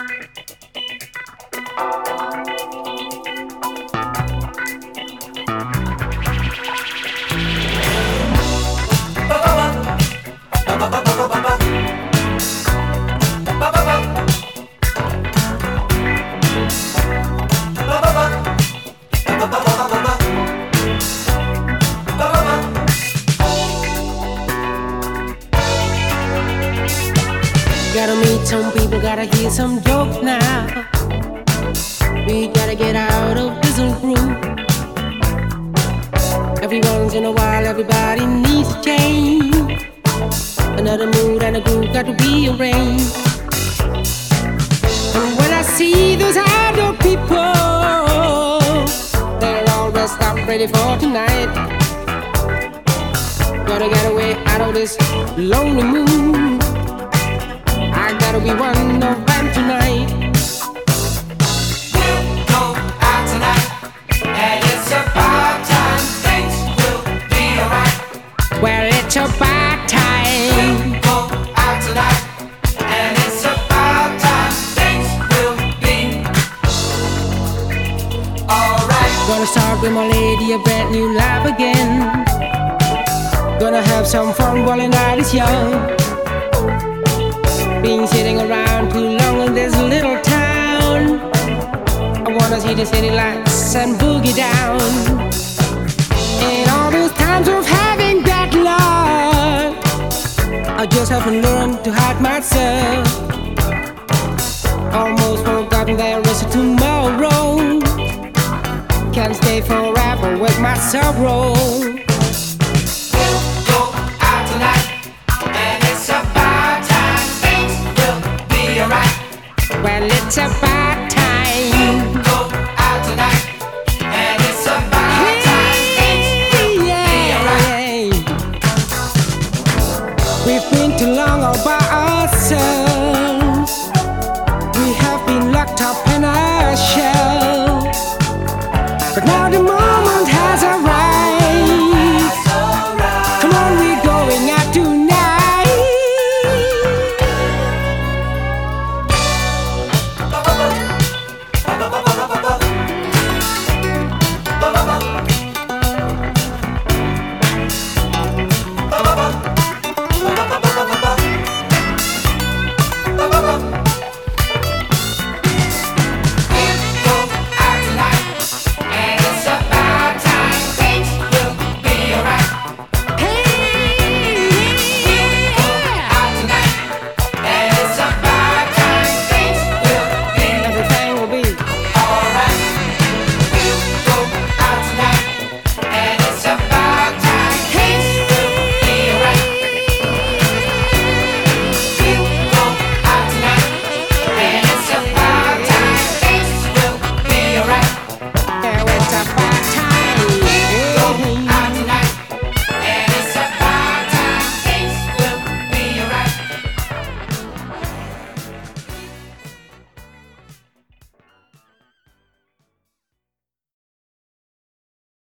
Gotta meet some people, gotta hear some jokes now. We gotta get out of this old groove. Every once in a while, everybody needs a change. Another mood and a groove got to be arranged. And when I see those idle people, they're all dressed up ready for tonight. Gotta get away out of this lonely mood. I gotta be one of them tonight. We'll go out tonight, and it's about time things will be alright. Well, it's about time. We'll go out tonight, and it's about time things will be alright. Gonna start with my lady a brand new life again. Gonna have some fun while the night is young. Been sitting around too long in this little town. I wanna see the city lights and boogie down. In all those times of having got lost, I just haven't learned to hide myself. Almost forgotten there is a tomorrow. Can't stay forever with my sorrow. Alright. Well, it's about